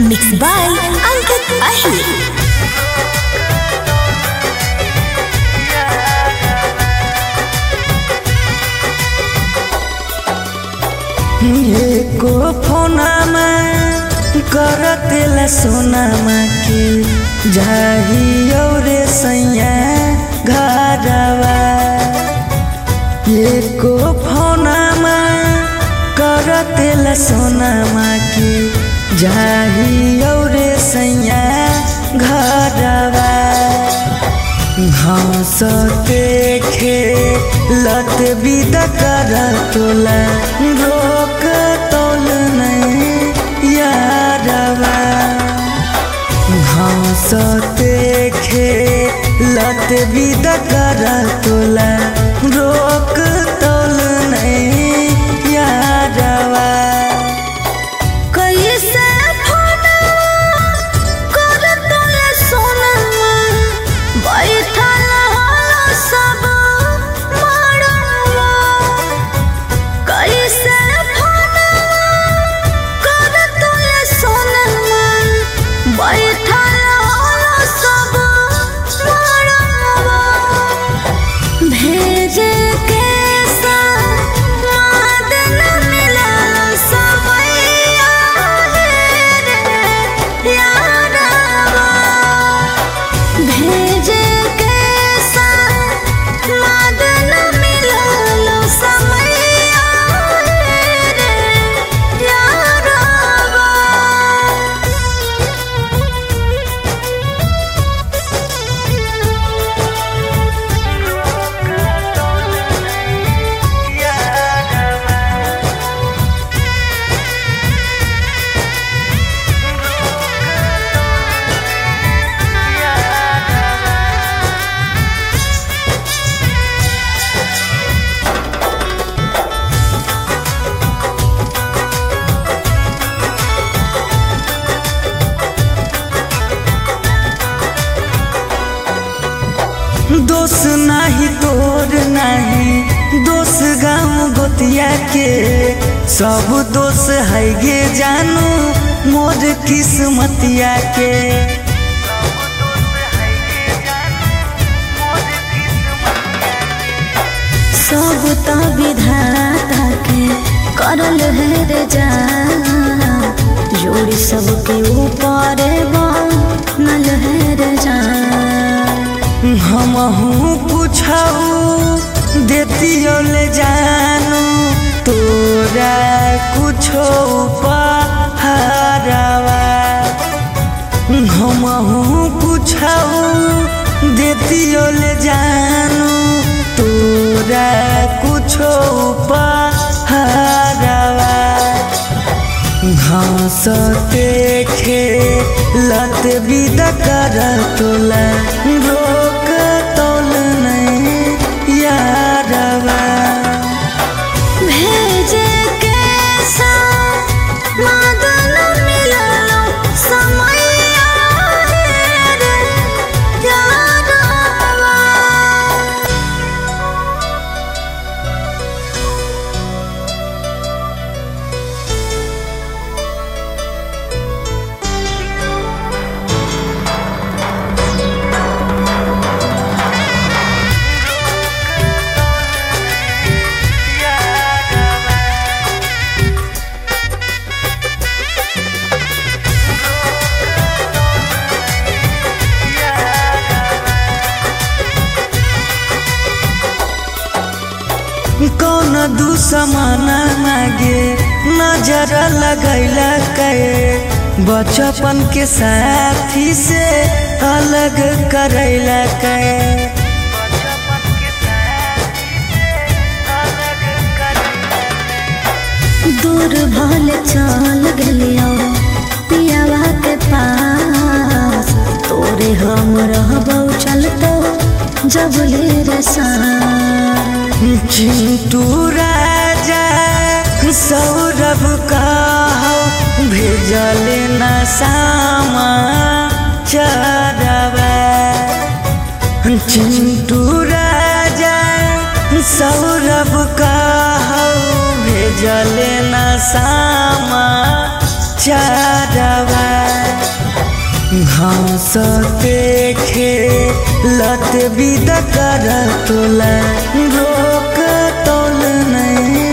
Mixed by Angkat Ahir. एको फोनमा करतेला सोनामा के जाहियो रे सैया घरवा। एको फोनमा करतेला सोनामा के जाहियो रे सैया घरवा। हंसते खेलत विदा कर तोला रोक तोल नहीं यारवा। हंसते खेलत विदा कर तोला रोक तोल नहीं यारवा। दोष नाही तोर नाही दोष गाँव गोतिया के सब दोष है गे जानू मोर किस्मतिया के। सब तो विधाता के करल है रे जान जोड़ी सबके ऊपर बनल है रे जान। हमहू कुछऊ देतियो ले जानू तोरा कुछो उपहारवा। हमहू कुछऊ देतियो ले जानू तोरा कुछो उपहारवा। हंसते खेलत विदा कर तोला रोक तोल नहीं यारवा। भेजे कैसा मदन मिललो समय रे यारवा। कौन दुश्मना मागे नजर लगैला के बचपन के साथी से अलग करैला के। दूर भल चल गलियो पियावा के पास तोरे हम रहबो चलतो जब रे साथ। चिंटू राजा सौरभ का भेजल न सामा चरवा। चिंटू राजा सौरभ का भेजल न सामा चारवा घास देखे लत विद कर तोला रोक तोल नहीं